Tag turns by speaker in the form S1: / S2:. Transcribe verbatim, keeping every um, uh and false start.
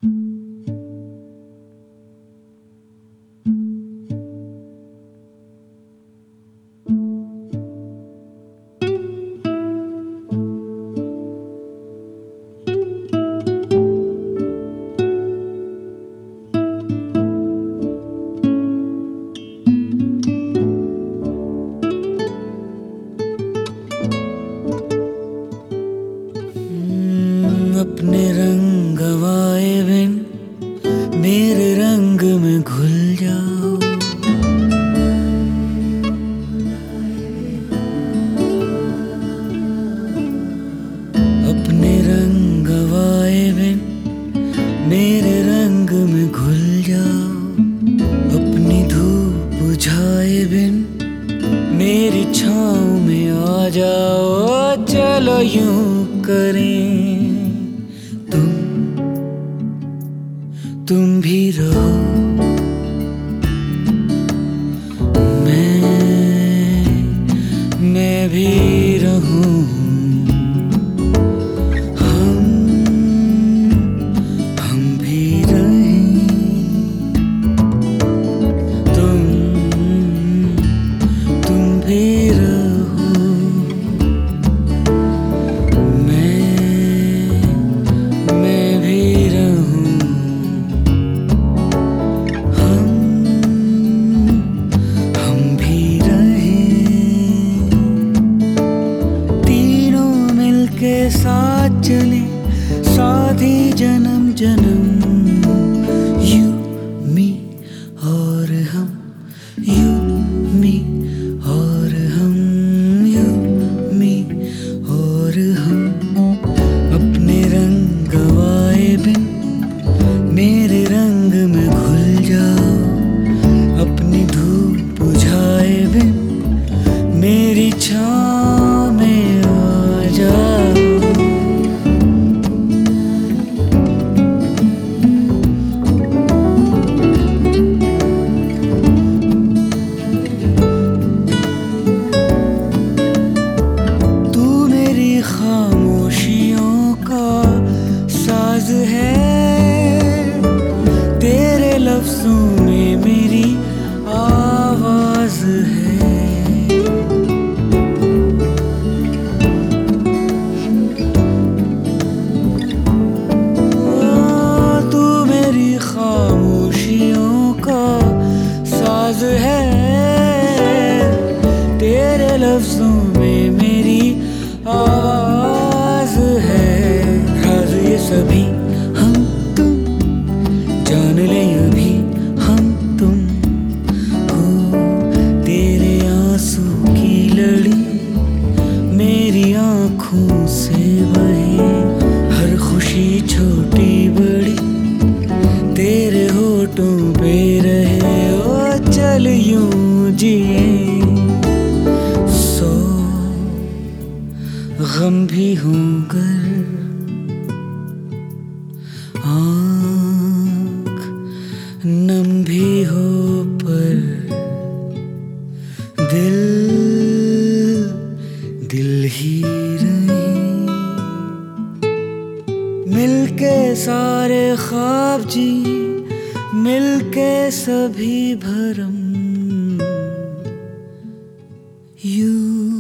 S1: अपने रंग गवाए बिन मेरे रंग में घुल जाओ। अपने रंग गवाए बिन मेरे रंग में घुल जाओ। अपनी धूप बुझाए बिन मेरी छाँव में आ जाओ। चलो यूं करें तुम तुम भी रहो, मैं मैं भी रहूं। हम हम भी रहें। तुम तुम भी रहो, के साथ चले साथ ही जन्म जन्म। यू मी और हम, यू मी और हम, यू मी और हम। अपने रंग गवाए बिन मेरे रंग में घुल जाओ। अपनी धूप बुझाए बिन मेरी छाँव में आ जाओ। खामोशियों का साज है, तेरे लफ्जों में मेरी आवाज है। ओ, तू मेरी खामोशियों का साज है, तेरे लफ्जों में मेरी आवाज है। राज ये सभी हम तुम जान ले अभी हम तुम हो। तेरे आंसू की लड़ी मेरी आंखों से बहे। हर खुशी छोटी बड़ी तेरे होठों पे रहे। ओ चल यूं जिए गम भी होकर आँख नम भी हो, पर दिल दिल ही रहे। मिलके सारे ख्वाब जी, मिलके सभी भरम। यू